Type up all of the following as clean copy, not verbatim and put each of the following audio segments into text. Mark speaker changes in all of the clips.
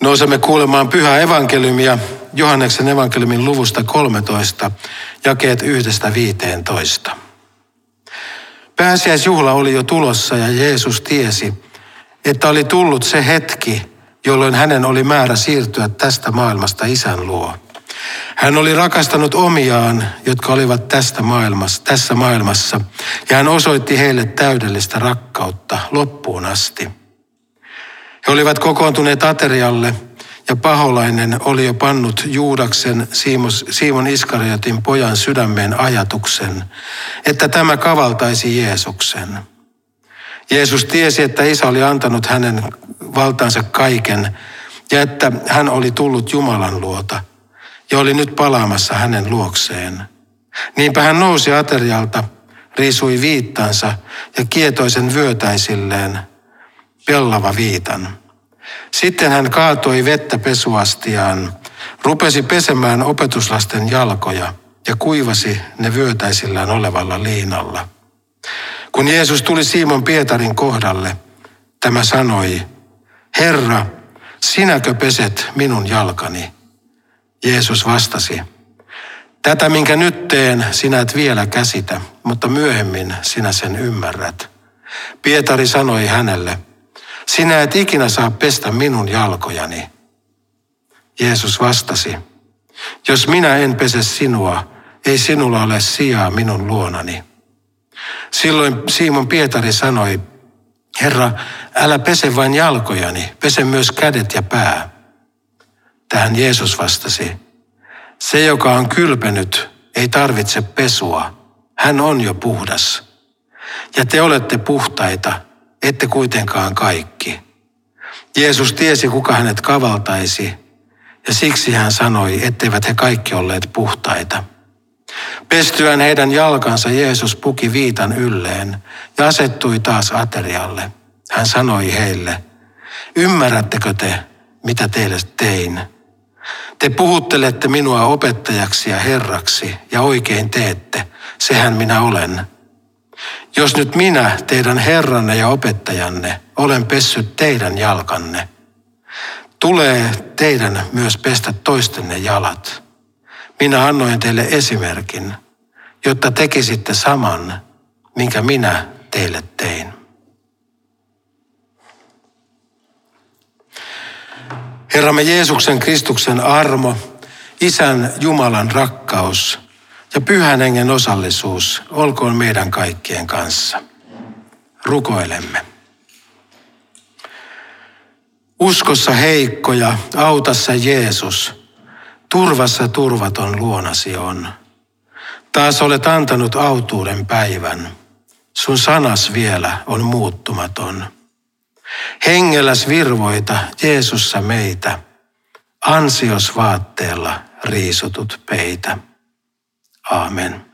Speaker 1: Nousemme kuulemaan pyhää evankeliumia Johanneksen evankeliumin luvusta 13, jakeet 1-15. Pääsiäisjuhla oli jo tulossa ja Jeesus tiesi, että oli tullut se hetki, jolloin hänen oli määrä siirtyä tästä maailmasta Isän luo. Hän oli rakastanut omiaan, jotka olivat tässä maailmassa, ja hän osoitti heille täydellistä rakkautta loppuun asti. He olivat kokoontuneet aterialle, ja paholainen oli jo pannut Juudaksen, Simon Iskariotin pojan sydämeen ajatuksen, että tämä kavaltaisi Jeesuksen. Jeesus tiesi, että Isä oli antanut hänen valtaansa kaiken, ja että hän oli tullut Jumalan luota, ja oli nyt palaamassa hänen luokseen. Niinpä hän nousi aterialta, riisui viittansa ja kietoi sen vyötäisilleen, pellava viitan. Sitten hän kaatoi vettä pesuastiaan, rupesi pesemään opetuslasten jalkoja ja kuivasi ne vyötäisillään olevalla liinalla. Kun Jeesus tuli Simon Pietarin kohdalle, tämä sanoi, Herra, sinäkö peset minun jalkani? Jeesus vastasi, tätä minkä nyt teen, sinä et vielä käsitä, mutta myöhemmin sinä sen ymmärrät. Pietari sanoi hänelle, sinä et ikinä saa pestä minun jalkojani. Jeesus vastasi, jos minä en pese sinua, ei sinulla ole sijaa minun luonani. Silloin Simon Pietari sanoi, Herra, älä pese vain jalkojani, pese myös kädet ja pää. Tähän Jeesus vastasi, se joka on kylpenyt, ei tarvitse pesua, hän on jo puhdas. Ja te olette puhtaita, ette kuitenkaan kaikki. Jeesus tiesi, kuka hänet kavaltaisi, ja siksi hän sanoi, etteivät he kaikki olleet puhtaita. Pestyään heidän jalkansa Jeesus puki viitan ylleen ja asettui taas aterialle. Hän sanoi heille, ymmärrättekö te, mitä teille tein? Te puhuttelette minua opettajaksi ja herraksi, ja oikein teette, sehän minä olen. Jos nyt minä, teidän herranne ja opettajanne, olen pessyt teidän jalkanne, tulee teidän myös pestä toistenne jalat. Minä annoin teille esimerkin, jotta tekisitte saman, minkä minä teille tein. Herramme Jeesuksen Kristuksen armo, Isän Jumalan rakkaus ja Pyhän Hengen osallisuus olkoon meidän kaikkien kanssa. Rukoilemme. Uskossa heikkoja, autassa Jeesus, turvassa turvaton luonasi on. Taas olet antanut autuuden päivän, sun sanas vielä on muuttumaton. Hengelläs virvoita Jeesussa meitä, ansios vaatteella riisutut peitä. Aamen.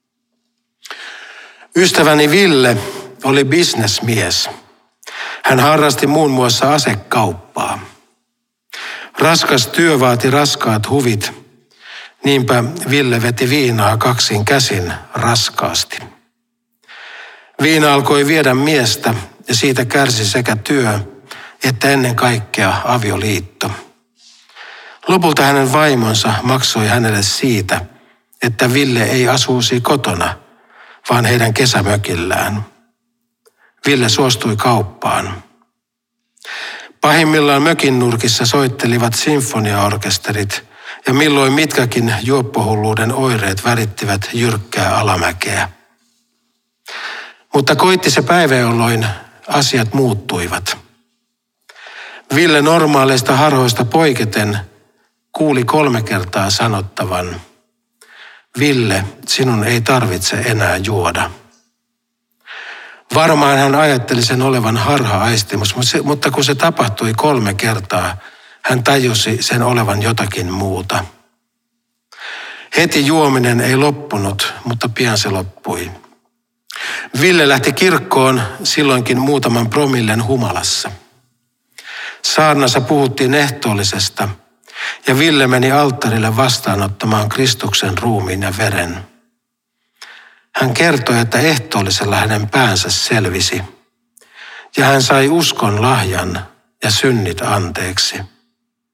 Speaker 1: Ystäväni Ville oli bisnesmies. Hän harrasti muun muassa asekauppaa. Raskas työ vaati raskaat huvit, niinpä Ville veti viinaa kaksin käsin raskaasti. Viina alkoi viedä miestä ja siitä kärsi sekä työ että ennen kaikkea avioliitto. Lopulta hänen vaimonsa maksoi hänelle siitä, että Ville ei asuisi kotona, vaan heidän kesämökillään. Ville suostui kauppaan. Pahimmillaan mökin nurkissa soittelivat sinfoniaorkesterit ja milloin mitkäkin juoppohulluuden oireet värittivät jyrkkää alamäkeä. Mutta koitti se päivä, jolloin asiat muuttuivat. Ville normaaleista harhoista poiketen kuuli 3 kertaa sanottavan, Ville, sinun ei tarvitse enää juoda. Varmaan hän ajatteli sen olevan harha-aistimus, mutta kun se tapahtui 3 kertaa, hän tajusi sen olevan jotakin muuta. Heti juominen ei loppunut, mutta pian se loppui. Ville lähti kirkkoon silloinkin muutaman promillen humalassa. Saarnassa puhuttiin ehtoollisesta ja Ville meni alttarille vastaanottamaan Kristuksen ruumiin ja veren. Hän kertoi, että ehtoollisella hänen päänsä selvisi ja hän sai uskon lahjan ja synnit anteeksi.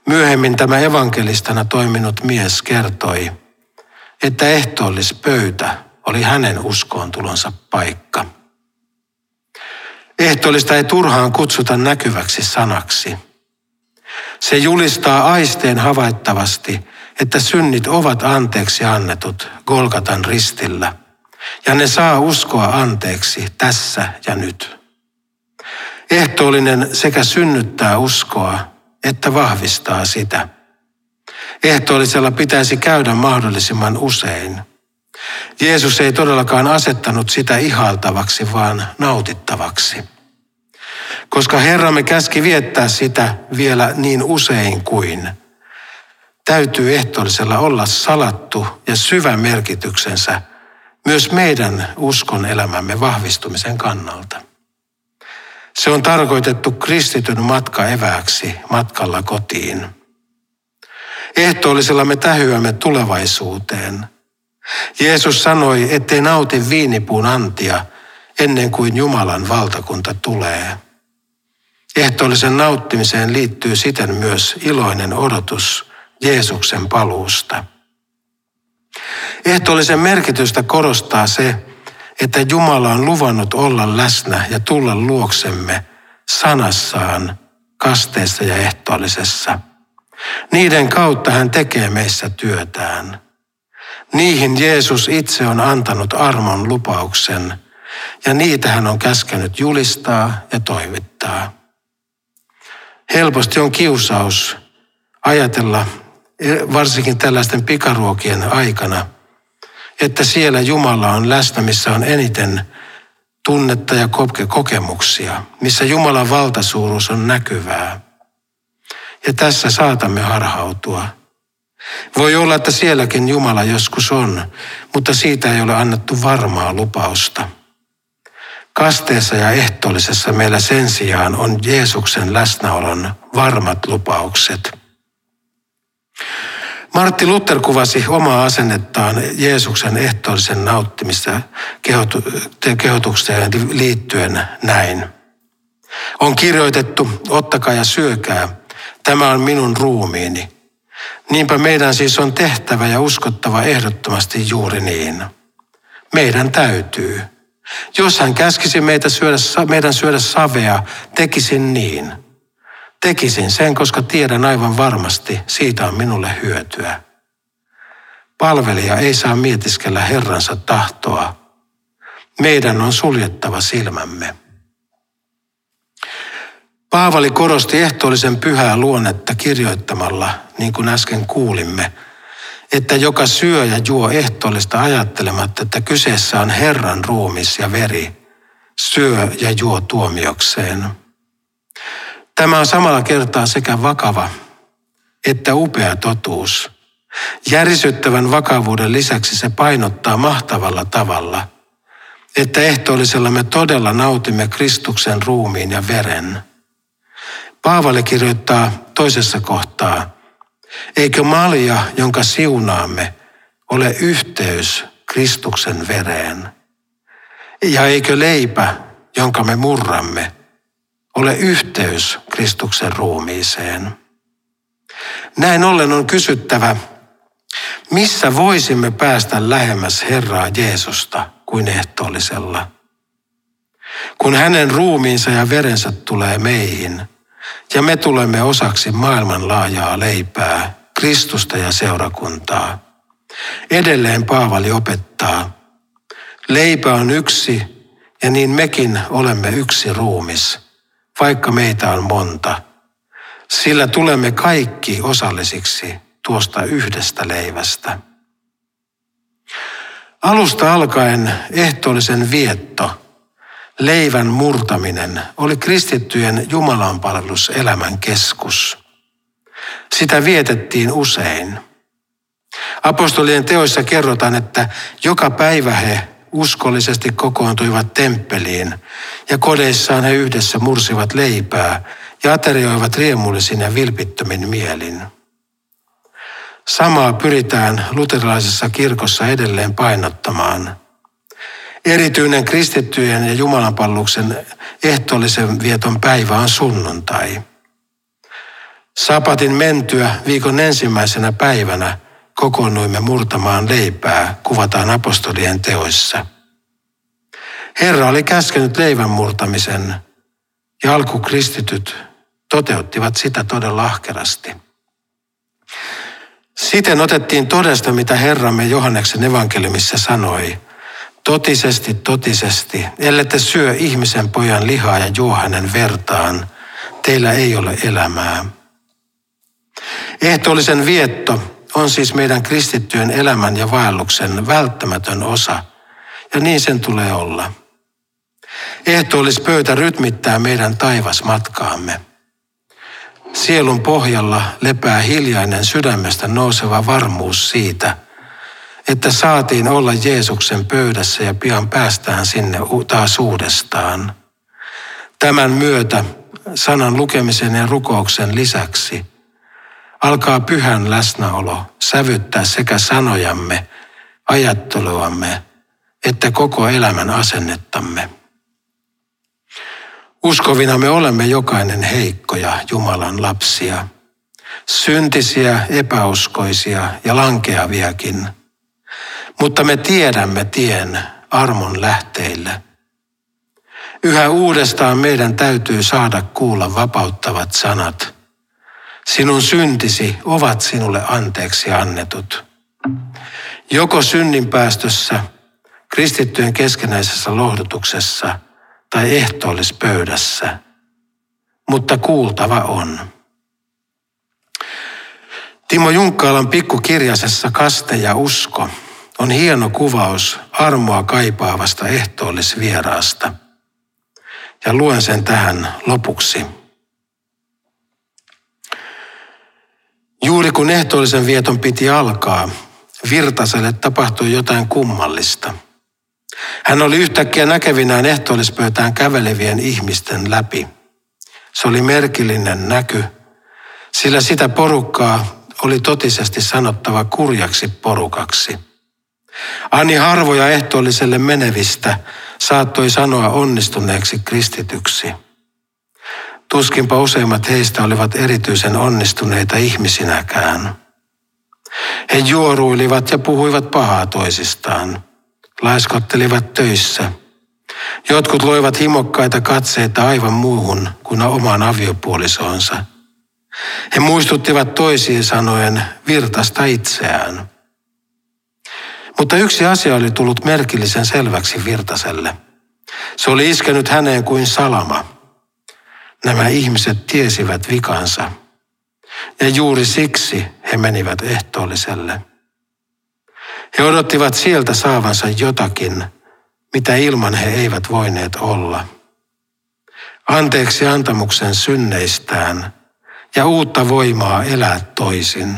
Speaker 1: Myöhemmin tämä evankelistana toiminut mies kertoi, että ehtoollispöytä oli hänen uskoon tulonsa paikka. Ehtoollista ei turhaan kutsuta näkyväksi sanaksi. Se julistaa aisteen havaittavasti, että synnit ovat anteeksi annetut Golgatan ristillä, ja ne saa uskoa anteeksi tässä ja nyt. Ehtoollinen sekä synnyttää uskoa, että vahvistaa sitä. Ehtoollisella pitäisi käydä mahdollisimman usein. Jeesus ei todellakaan asettanut sitä ihailtavaksi, vaan nautittavaksi. Koska Herramme käski viettää sitä vielä niin usein kuin, täytyy ehtoollisella olla salattu ja syvä merkityksensä myös meidän uskon elämämme vahvistumisen kannalta. Se on tarkoitettu kristityn matkaevääksi matkalla kotiin. Ehtoollisella me tähyämme tulevaisuuteen. Jeesus sanoi, ettei nauti viinipuun antia ennen kuin Jumalan valtakunta tulee. Ehtoollisen nauttimiseen liittyy siten myös iloinen odotus Jeesuksen paluusta. Ehtoollisen merkitystä korostaa se, että Jumala on luvannut olla läsnä ja tulla luoksemme sanassaan, kasteessa ja ehtoollisessa. Niiden kautta hän tekee meissä työtään. Niihin Jeesus itse on antanut armon lupauksen, ja niitä hän on käskenyt julistaa ja toimittaa. Helposti on kiusaus ajatella, varsinkin tällaisten pikaruokien aikana, että siellä Jumala on läsnä, missä on eniten tunnetta ja kokemuksia, missä Jumalan valtasuuruus on näkyvää. Ja tässä saatamme harhautua. Voi olla, että sielläkin Jumala joskus on, mutta siitä ei ole annettu varmaa lupausta. Kasteessa ja ehtoollisessa meillä sen sijaan on Jeesuksen läsnäolon varmat lupaukset. Martti Luther kuvasi omaa asennettaan Jeesuksen ehtoollisen nauttimista kehotukseen liittyen näin. On kirjoitettu, ottakaa ja syökää, tämä on minun ruumiini. Niinpä meidän siis on tehtävä ja uskottava ehdottomasti juuri niin. Meidän täytyy. Jos hän käskisi meidän syödä savea, tekisin niin. Tekisin sen, koska tiedän aivan varmasti, siitä on minulle hyötyä. Palvelija ei saa mietiskellä Herransa tahtoa. Meidän on suljettava silmämme. Paavali korosti ehtoollisen pyhää luonnetta kirjoittamalla, niin kuin äsken kuulimme, että joka syö ja juo ehtoollista ajattelematta, että kyseessä on Herran ruumis ja veri, syö ja juo tuomiokseen. Tämä on samalla kertaa sekä vakava että upea totuus. Järisyttävän vakavuuden lisäksi se painottaa mahtavalla tavalla, että ehtoollisella me todella nautimme Kristuksen ruumiin ja veren. Paavali kirjoittaa toisessa kohtaa, eikö malja, jonka siunaamme, ole yhteys Kristuksen vereen? Ja eikö leipä, jonka me murramme, ole yhteys Kristuksen ruumiiseen? Näin ollen on kysyttävä, missä voisimme päästä lähemmäs Herraa Jeesusta kuin ehtoollisella? Kun hänen ruumiinsa ja verensä tulee meihin, ja me tulemme osaksi maailmanlaajaa leipää, Kristusta ja seurakuntaa. Edelleen Paavali opettaa, leipä on yksi, ja niin mekin olemme yksi ruumis, vaikka meitä on monta, sillä tulemme kaikki osallisiksi tuosta yhdestä leivästä. Alusta alkaen ehtoollisen vietto, leivän murtaminen, oli kristittyjen jumalanpalveluselämän keskus. Sitä vietettiin usein. Apostolien teoissa kerrotaan, että joka päivä he uskollisesti kokoontuivat temppeliin ja kodeissaan he yhdessä mursivat leipää ja aterioivat riemullisin ja vilpittömin mielin. Samaa pyritään luterilaisessa kirkossa edelleen painottamaan. Erityinen kristittyjen ja jumalanpalveluksen ehtoollisen vieton päivä on sunnuntai. Sapatin mentyä viikon ensimmäisenä päivänä kokoonnuimme murtamaan leipää, kuvataan apostolien teoissa. Herra oli käskenyt leivän murtamisen ja alkukristityt toteuttivat sitä todella ahkerasti. Siten otettiin todesta, mitä Herramme Johanneksen evankeliumissa sanoi. Totisesti, totisesti, ellette syö ihmisen pojan lihaa ja juo hänen vertaan, teillä ei ole elämää. Ehtoollisen vietto on siis meidän kristittyjen elämän ja vaelluksen välttämätön osa, ja niin sen tulee olla. Ehtoollispöytä rytmittää meidän taivasmatkaamme. Sielun pohjalla lepää hiljainen sydämestä nouseva varmuus siitä, että saatiin olla Jeesuksen pöydässä ja pian päästään sinne taas uudestaan. Tämän myötä sanan lukemisen ja rukouksen lisäksi alkaa pyhän läsnäolo sävyttää sekä sanojamme, ajatteluamme että koko elämän asennettamme. Uskovina me olemme jokainen heikkoja Jumalan lapsia, syntisiä, epäuskoisia ja lankeaviakin, mutta me tiedämme tien armon lähteille. Yhä uudestaan meidän täytyy saada kuulla vapauttavat sanat. Sinun syntisi ovat sinulle anteeksi annetut. Joko synninpäästössä, kristittyjen keskenäisessä lohdutuksessa tai ehtoollispöydässä, mutta kuultava on. Timo Junkkaalan pikkukirjasessa Kaste ja usko on hieno kuvaus armoa kaipaavasta ehtoollisvieraasta. Ja luen sen tähän lopuksi. Juuri kun ehtoollisen vieton piti alkaa, Virtaselle tapahtui jotain kummallista. Hän oli yhtäkkiä näkevinään ehtoollispöytään kävelevien ihmisten läpi. Se oli merkillinen näky, sillä sitä porukkaa oli totisesti sanottava kurjaksi porukaksi. Ani harvoja ehtoolliselle menevistä saattoi sanoa onnistuneeksi kristityksi. Tuskinpa useimmat heistä olivat erityisen onnistuneita ihmisinäkään. He juoruilivat ja puhuivat pahaa toisistaan, laiskottelivat töissä. Jotkut loivat himokkaita katseita aivan muuhun kuin omaan aviopuolisoonsa. He muistuttivat toisiin sanoen Virtasta itseään. Mutta yksi asia oli tullut merkillisen selväksi Virtaselle. Se oli iskenyt häneen kuin salama. Nämä ihmiset tiesivät vikansa. Ja juuri siksi he menivät ehtoolliselle. He odottivat sieltä saavansa jotakin, mitä ilman he eivät voineet olla. Anteeksi antamuksen synneistään ja uutta voimaa elää toisin.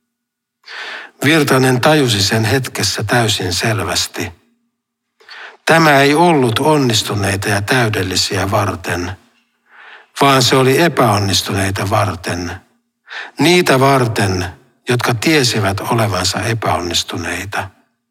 Speaker 1: Virtanen tajusi sen hetkessä täysin selvästi. Tämä ei ollut onnistuneita ja täydellisiä varten, vaan se oli epäonnistuneita varten. Niitä varten, jotka tiesivät olevansa epäonnistuneita.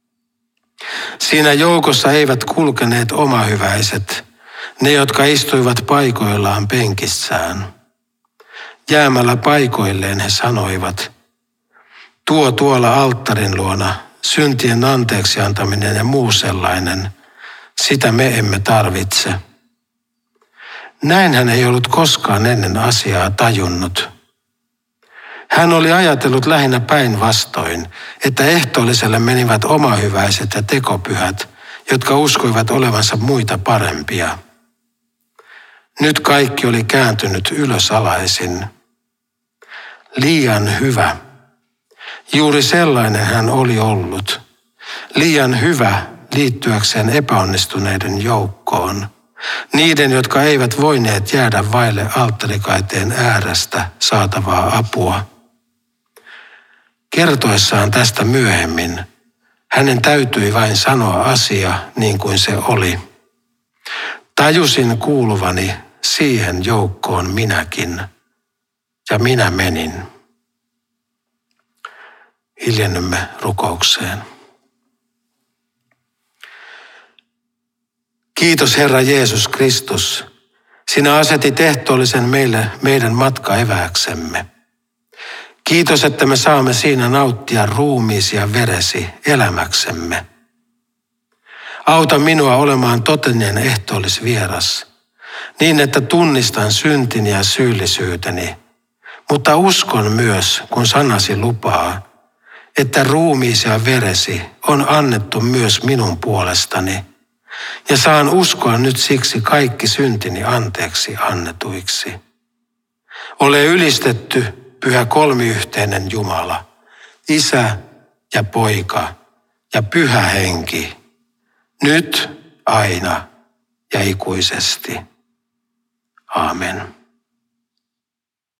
Speaker 1: Siinä joukossa eivät kulkeneet omahyväiset, ne jotka istuivat paikoillaan penkissään. Jäämällä paikoilleen he sanoivat, tuo tuolla alttarin luona syntien anteeksi antaminen ja muu sellainen, sitä me emme tarvitse. Näin hän ei ollut koskaan ennen asiaa tajunnut. Hän oli ajatellut lähinnä päinvastoin, että ehtoolliselle menivät omahyväiset ja tekopyhät, jotka uskoivat olevansa muita parempia. Nyt kaikki oli kääntynyt ylösalaisin. Liian hyvä. Juuri sellainen hän oli ollut. Liian hyvä liittyäkseen epäonnistuneiden joukkoon. Niiden, jotka eivät voineet jäädä vaille alttarikaiteen äärestä saatavaa apua. Kertoessaan tästä myöhemmin, hänen täytyi vain sanoa asia niin kuin se oli. Tajusin kuuluvani siihen joukkoon minäkin, ja minä menin. Hiljennymme rukoukseen. Kiitos Herra Jeesus Kristus. Sinä asetit ehtoollisen meidän matkaevääksemme. Kiitos, että me saamme siinä nauttia ruumiisi ja veresi elämäksemme. Auta minua olemaan totinen ehtoollisvieras, niin että tunnistan syntini ja syyllisyyteni, mutta uskon myös, kun sanasi lupaa, että ruumiisi ja veresi on annettu myös minun puolestani, ja saan uskoa nyt siksi kaikki syntini anteeksi annetuiksi. Ole ylistetty, pyhä kolmiyhteinen Jumala, Isä ja Poika ja Pyhä Henki, nyt, aina ja ikuisesti. Aamen.